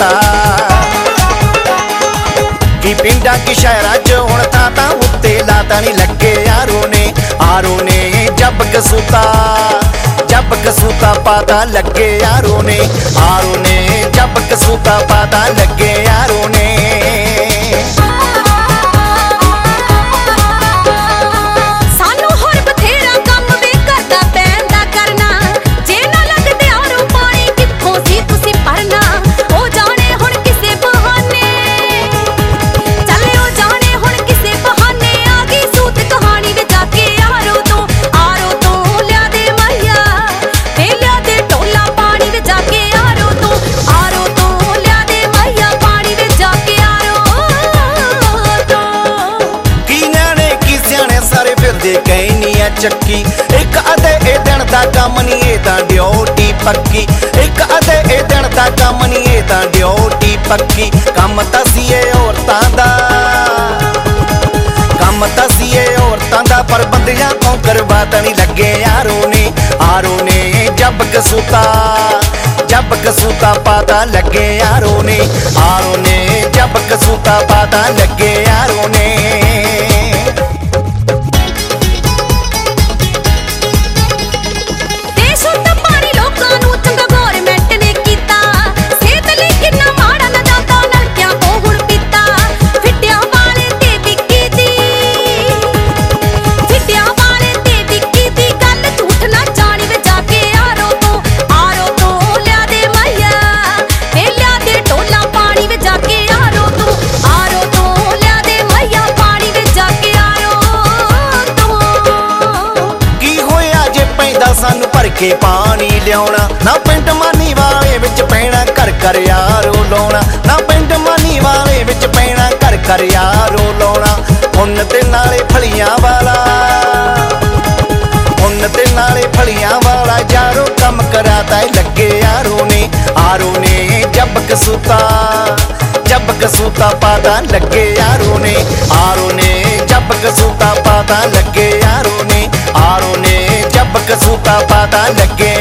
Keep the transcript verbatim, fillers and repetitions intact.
सूता की पिंडा की शहरां च हुण तां तां उत्ते लाता नहीं लगे यारो ने आरो ने जब कसूता जब कसूता पता लगे यारो ने आरो ने जब कसूता पता लगे यारो ने चक्की एक अदे ए दिन दा कम नी ए तां ड्यूटी पक्की एक अदे ए दिन दा कम नी ए तां ड्यूटी पक्की कम तां सीए औरतां दा कम तां सीए औरतां दा पर बंदियां कों करवाता नहीं लगे यारो ने आरो ने जब कसूता जब कसूता पता लगे यारो ने आरो ने जब कसूता पता लगे यारो ने सानू भर के पानी लियाना ना पिंड मानी वाले विच पैना घर घर यारो लाउना ना पिंड मानी वाले विच पैना घर घर यारो लाउना उन्न ते नाले फलियां वाला उन्न ते नाले फलियां वाला यारो कम कराता लगे यारो ने आरो ने जब कसूता जब कसूता पता लगे यारो ने आरो ने जब कसूता पता लगे यारो ने आरो ने जब कसूता पता लगे